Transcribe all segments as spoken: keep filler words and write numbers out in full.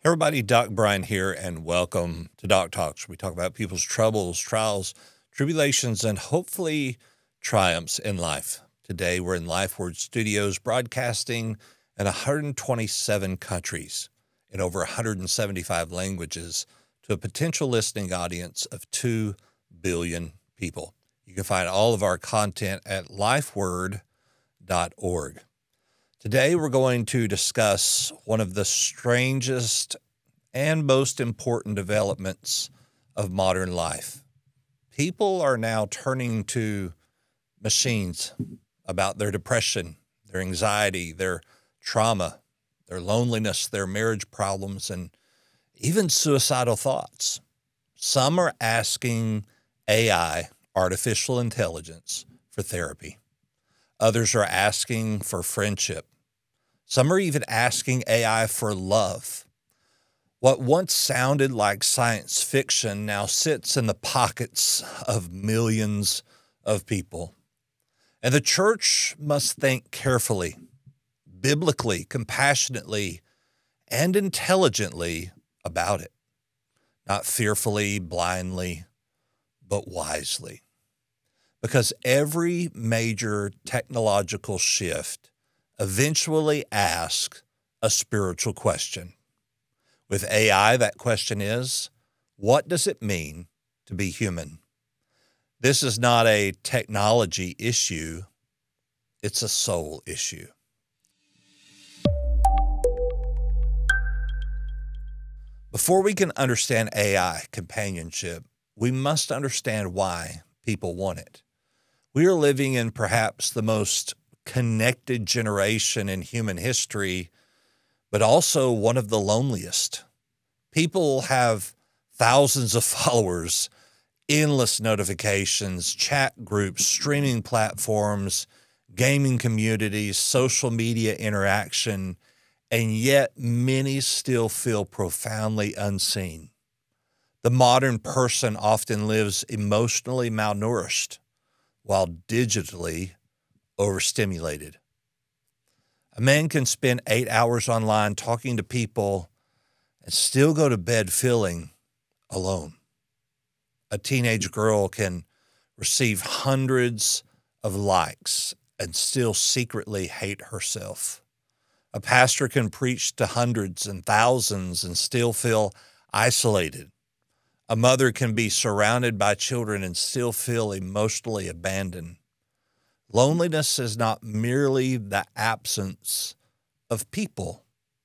Everybody, Doc Brian here, and welcome to Doc Talks, where we talk about people's troubles, trials, tribulations, and hopefully triumphs in life. Today, we're in LifeWord Studios, broadcasting in one hundred twenty-seven countries in over one hundred seventy-five languages to a potential listening audience of two billion people. You can find all of our content at lifeword dot org. Today, we're going to discuss one of the strangest and most important developments of modern life. People are now turning to machines about their depression, their anxiety, their trauma, their loneliness, their marriage problems, and even suicidal thoughts. Some are asking A I, artificial intelligence, for therapy. Others are asking for friendship. Some are even asking A I for love. What once sounded like science fiction now sits in the pockets of millions of people. And the church must think carefully, biblically, compassionately, and intelligently about it. Not fearfully, blindly, but wisely. Because every major technological shift eventually asks a spiritual question. With A I, that question is, what does it mean to be human? This is not a technology issue, it's a soul issue. Before we can understand A I companionship, we must understand why people want it. We are living in perhaps the most connected generation in human history, but also one of the loneliest. People have thousands of followers, endless notifications, chat groups, streaming platforms, gaming communities, social media interaction, and yet many still feel profoundly unseen. The modern person often lives emotionally malnourished while digitally overstimulated. A man can spend eight hours online talking to people and still go to bed feeling alone. A teenage girl can receive hundreds of likes and still secretly hate herself. A pastor can preach to hundreds and thousands and still feel isolated. A mother can be surrounded by children and still feel emotionally abandoned. Loneliness is not merely the absence of people.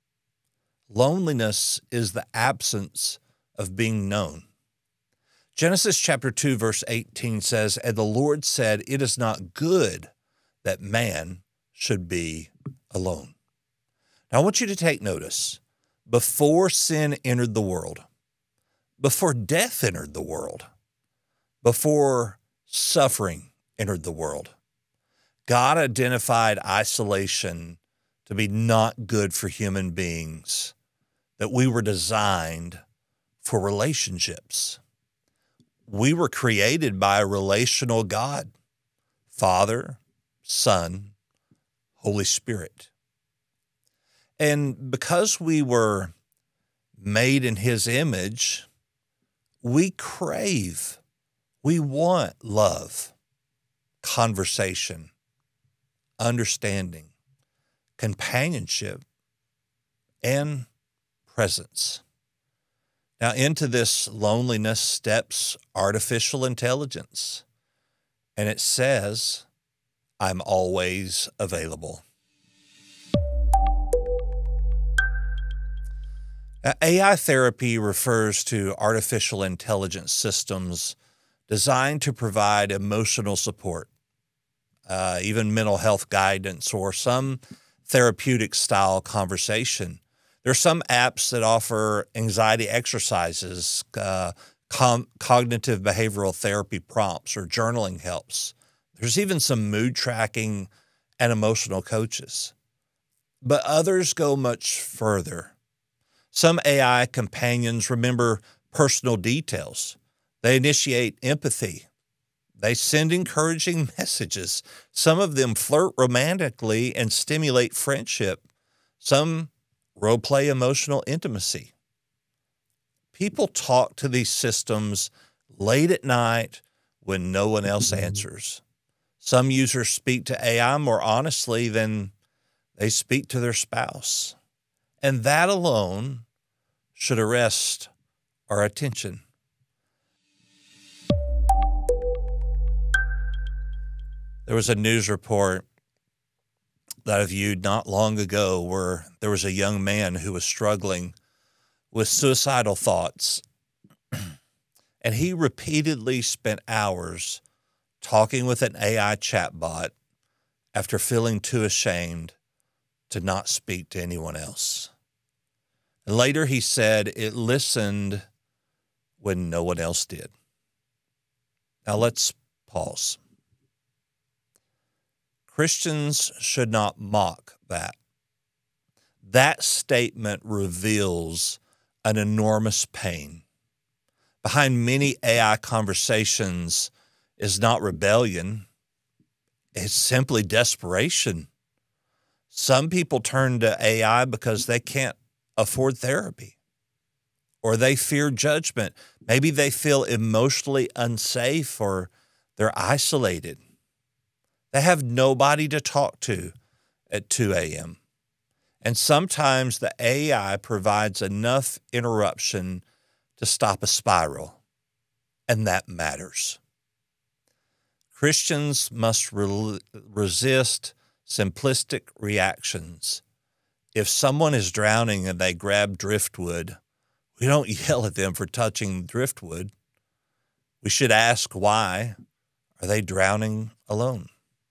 Loneliness is the absence of being known. Genesis chapter two, verse eighteen says, "And the Lord said, it is not good that man should be alone." Now I want you to take notice. Before sin entered the world, before death entered the world, before suffering entered the world, God identified isolation to be not good for human beings, that we were designed for relationships. We were created by a relational God, Father, Son, Holy Spirit. And because we were made in His image, we crave, we want love, conversation, understanding, companionship, and presence. Now, into this loneliness steps artificial intelligence, and it says, "I'm always available." Now, A I therapy refers to artificial intelligence systems designed to provide emotional support, Uh, even mental health guidance, or some therapeutic style conversation. There are some apps that offer anxiety exercises, uh, com- cognitive behavioral therapy prompts, or journaling helps. There's even some mood tracking and emotional coaches. But others go much further. Some A I companions remember personal details. They initiate empathy. They send encouraging messages. Some of them flirt romantically and stimulate friendship. Some role-play emotional intimacy. People talk to these systems late at night when no one else answers. Some users speak to A I more honestly than they speak to their spouse. And that alone should arrest our attention. There was a news report that I viewed not long ago where there was a young man who was struggling with suicidal thoughts. And he repeatedly spent hours talking with an A I chatbot after feeling too ashamed to not speak to anyone else. And later he said it listened when no one else did. Now let's pause. Christians should not mock that. That statement reveals an enormous pain. Behind many A I conversations is not rebellion. It's simply desperation. Some people turn to A I because they can't afford therapy, or they fear judgment. Maybe they feel emotionally unsafe, or they're isolated. They have nobody to talk to at two a.m. And sometimes the A I provides enough interruption to stop a spiral, and that matters. Christians must re- resist simplistic reactions. If someone is drowning and they grab driftwood, we don't yell at them for touching driftwood. We should ask why. Are they drowning alone?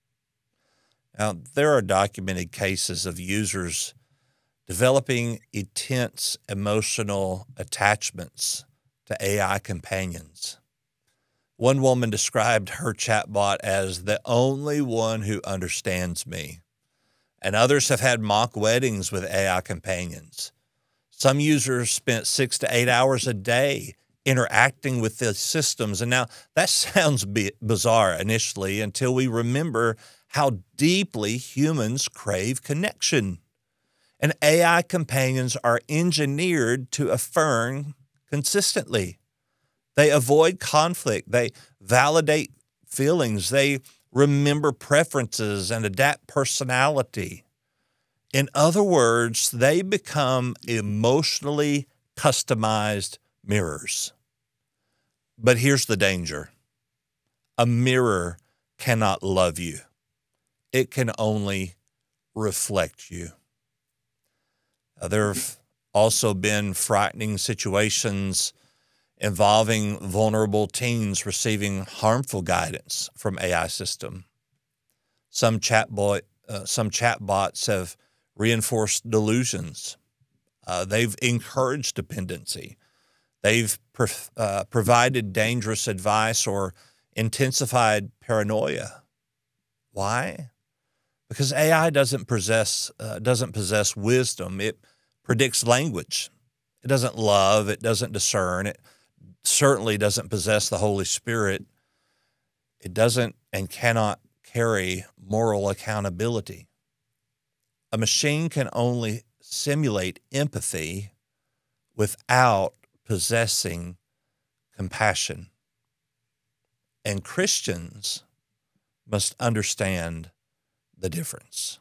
Now, there are documented cases of users developing intense emotional attachments to A I companions. One woman described her chatbot as the only one who understands me, and others have had mock weddings with A I companions. Some users spent six to eight hours a day interacting with the systems, and now that sounds bizarre initially until we remember how deeply humans crave connection. And A I companions are engineered to affirm consistently. They avoid conflict. They validate feelings. They remember preferences and adapt personality. In other words, they become emotionally customized mirrors. But here's the danger. A mirror cannot love you. It can only reflect you. Uh, there have also been frightening situations involving vulnerable teens receiving harmful guidance from A I system. Some chatbot, uh, some chatbots have reinforced delusions. Uh, they've encouraged dependency. They've pro- uh, provided dangerous advice or intensified paranoia. Why? Because A I doesn't possess uh, doesn't possess wisdom. It predicts language. It doesn't love. It doesn't discern. It certainly doesn't possess the Holy Spirit. It doesn't and cannot carry moral accountability. A machine can only simulate empathy without possessing compassion. And Christians must understand the difference.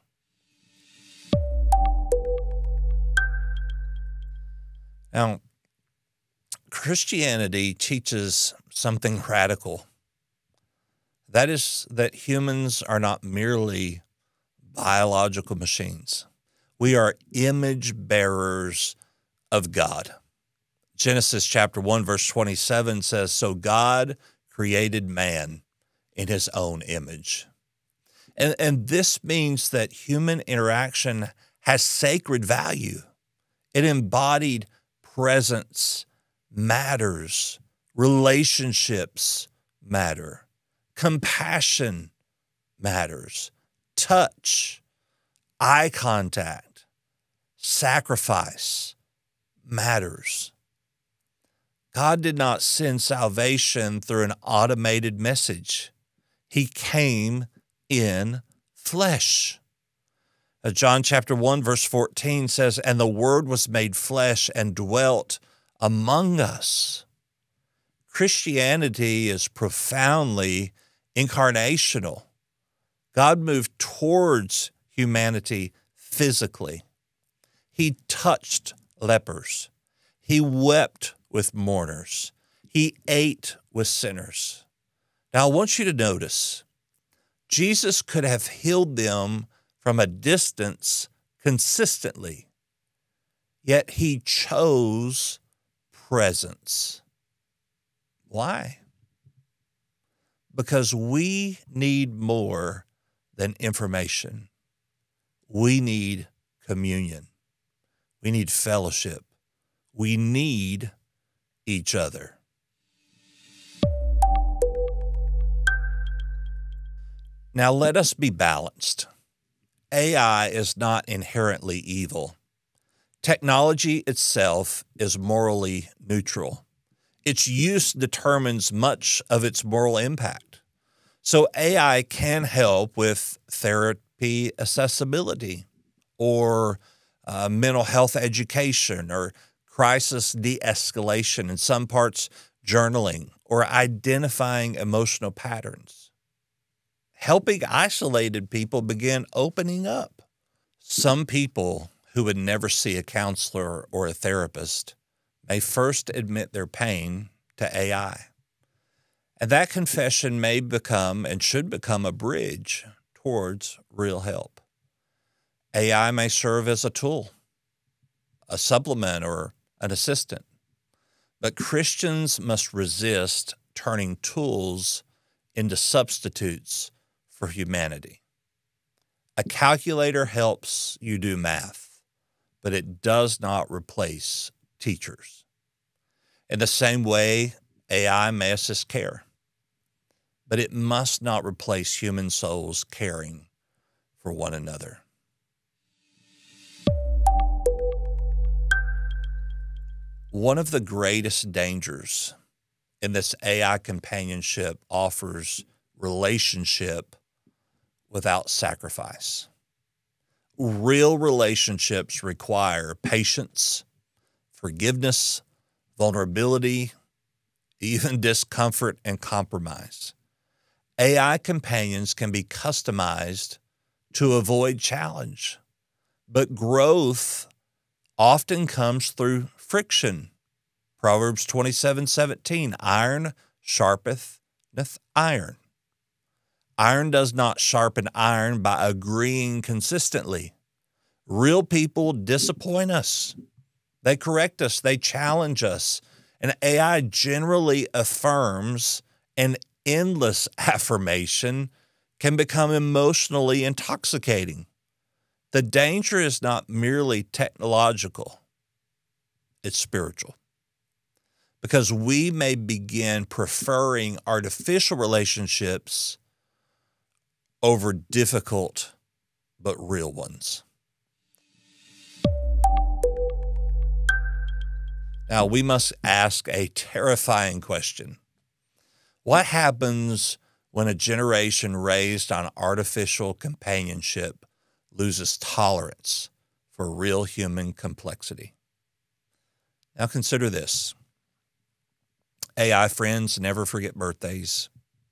Now, Christianity teaches something radical. That is that humans are not merely biological machines. We are image bearers of God. Genesis chapter one, verse twenty-seven says, "So God created man in his own image." And, and this means that human interaction has sacred value. It embodied presence matters. Relationships matter. Compassion matters. Touch, eye contact, sacrifice matters. God did not send salvation through an automated message. He came in flesh. Uh, John chapter one, verse fourteen says, "And the Word was made flesh and dwelt among us. Christianity is profoundly incarnational. God moved towards humanity physically. He touched lepers. He wept with mourners. He ate with sinners. Now, I want you to notice, Jesus could have healed them from a distance consistently, yet he chose presence. Why? Because we need more than information. We need communion. We need fellowship. We need each other. Now let us be balanced. A I is not inherently evil. Technology itself is morally neutral. Its use determines much of its moral impact. So A I can help with therapy accessibility or uh, mental health education or crisis de-escalation, in some parts journaling or identifying emotional patterns. Helping isolated people begin opening up. Some people who would never see a counselor or a therapist may first admit their pain to A I. And that confession may become and should become a bridge towards real help. A I may serve as a tool, a supplement, or an assistant. But Christians must resist turning tools into substitutes for humanity. A calculator helps you do math, but it does not replace teachers. In the same way, A I may assist care, but it must not replace human souls caring for one another. One of the greatest dangers in this A I companionship offers relationship without sacrifice. Real relationships require patience, forgiveness, vulnerability, even discomfort and compromise. A I companions can be customized to avoid challenge, but growth often comes through friction. Proverbs twenty-seven seventeen, iron sharpeneth iron. Iron does not sharpen iron by agreeing consistently. Real people disappoint us. They correct us. They challenge us. And A I generally affirms, and endless affirmation can become emotionally intoxicating. The danger is not merely technological, it's spiritual. Because we may begin preferring artificial relationships over difficult but real ones. Now, we must ask a terrifying question. What happens when a generation raised on artificial companionship loses tolerance for real human complexity? Now, consider this. A I friends never forget birthdays.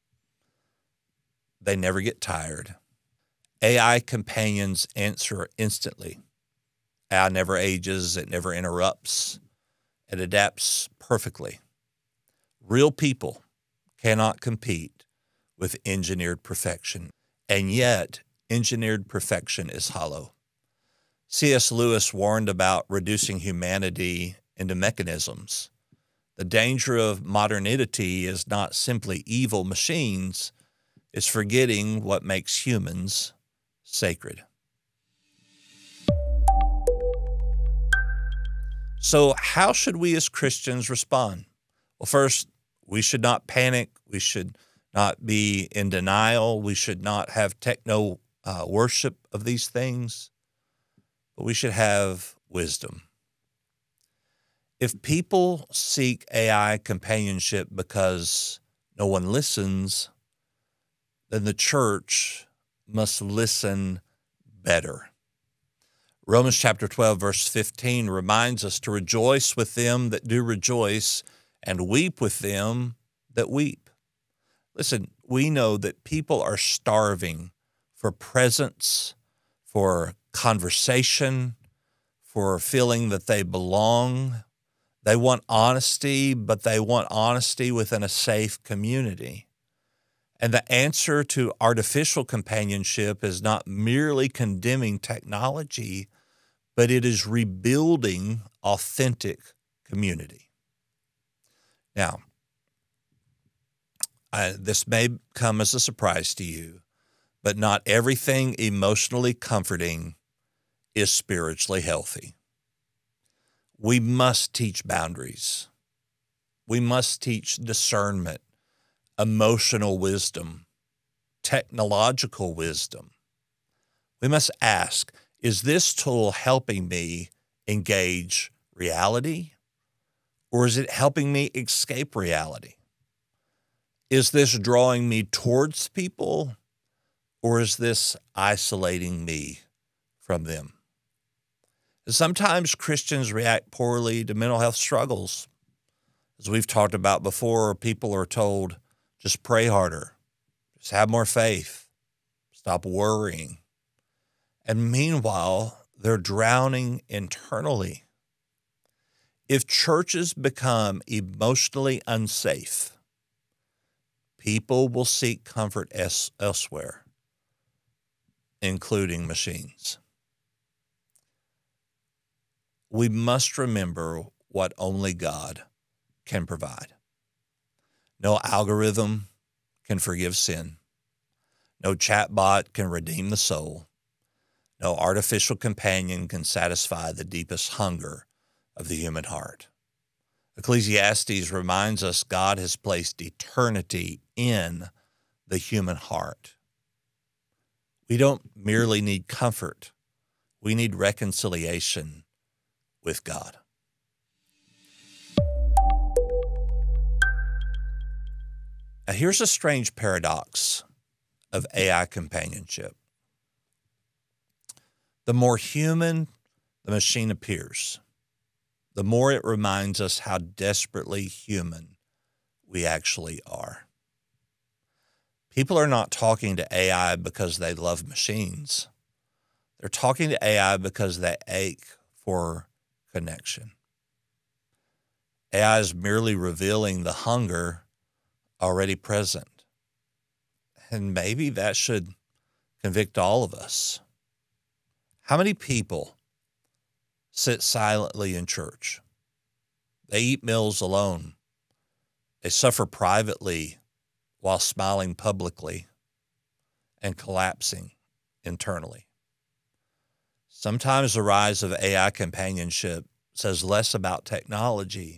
They never get tired. A I companions answer instantly. A I never ages. It never interrupts. It adapts perfectly. Real people cannot compete with engineered perfection, and yet engineered perfection is hollow. C S Lewis warned about reducing humanity into mechanisms. The danger of modernity is not simply evil machines, it's forgetting what makes humans sacred. So how should we as Christians respond? Well, first, we should not panic. We should not be in denial. We should not have techno uh, worship of these things, but we should have wisdom. If people seek A I companionship because no one listens, then the church must listen better. Romans chapter twelve, verse fifteen reminds us to rejoice with them that do rejoice and weep with them that weep. Listen, we know that people are starving for presence, for conversation, for feeling that they belong. They want honesty, but they want honesty within a safe community. And the answer to artificial companionship is not merely condemning technology, but it is rebuilding authentic community. Now, I, this may come as a surprise to you, but not everything emotionally comforting is spiritually healthy. We must teach boundaries. We must teach discernment, emotional wisdom, technological wisdom. We must ask, is this tool helping me engage reality, or is it helping me escape reality? Is this drawing me towards people, or is this isolating me from them? Sometimes Christians react poorly to mental health struggles. As we've talked about before, people are told, just pray harder, just have more faith, stop worrying. And meanwhile, they're drowning internally. If churches become emotionally unsafe, people will seek comfort es- elsewhere, including machines. We must remember what only God can provide. No algorithm can forgive sin. No chatbot can redeem the soul. No artificial companion can satisfy the deepest hunger of the human heart. Ecclesiastes reminds us God has placed eternity in the human heart. We don't merely need comfort. We need reconciliation with God. Now, here's a strange paradox of A I companionship. The more human the machine appears, the more it reminds us how desperately human we actually are. People are not talking to A I because they love machines. They're talking to A I because they ache for connection. A I is merely revealing the hunger already present. And maybe that should convict all of us. How many people sit silently in church? They eat meals alone. They suffer privately while smiling publicly and collapsing internally. Sometimes the rise of A I companionship says less about technology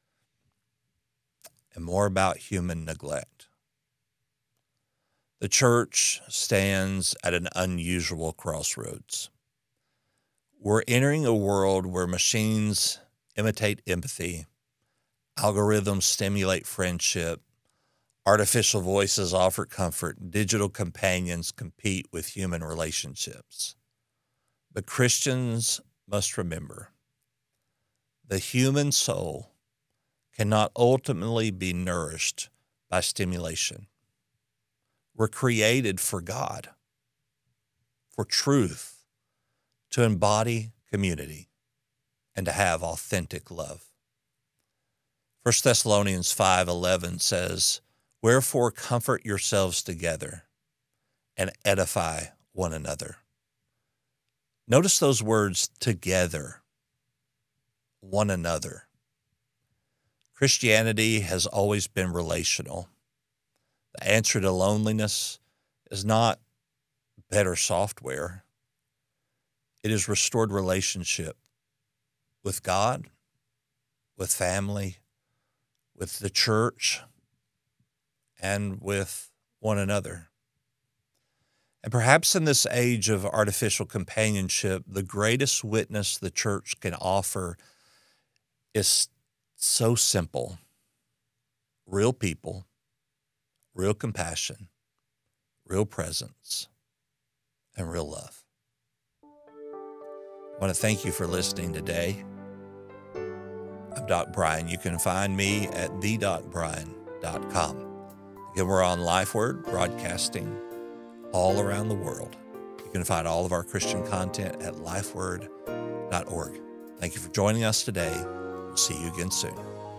and more about human neglect. The church stands at an unusual crossroads. We're entering a world where machines imitate empathy, algorithms stimulate friendship, artificial voices offer comfort, digital companions compete with human relationships. But Christians must remember, the human soul cannot ultimately be nourished by stimulation. We're created for God, for truth, to embody community, and to have authentic love. First Thessalonians five eleven says, "Wherefore comfort yourselves together and edify one another." Notice those words, together, one another. Christianity has always been relational. The answer to loneliness is not better software. It is restored relationship with God, with family, with the church, and with one another. And perhaps in this age of artificial companionship, the greatest witness the church can offer is so simple. Real people, real compassion, real presence, and real love. I want to thank you for listening today. I'm Doc Brian. You can find me at the doc brian dot com. Again, we're on LifeWord, broadcasting all around the world. You can find all of our Christian content at lifeword dot org. Thank you for joining us today. We'll see you again soon.